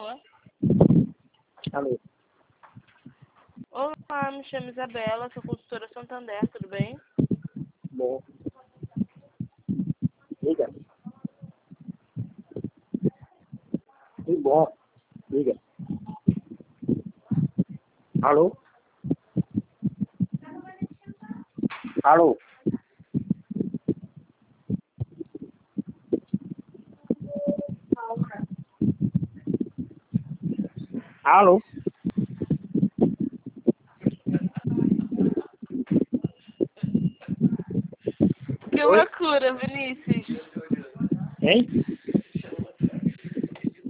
favor. Alô. Olá, me chamo Isabela, sou consultora Santander, tudo bem? Bom. Liga. Tudo bom. Liga. Alô? Alô? Alô? Que Oi? loucura, Vinícius. Hein?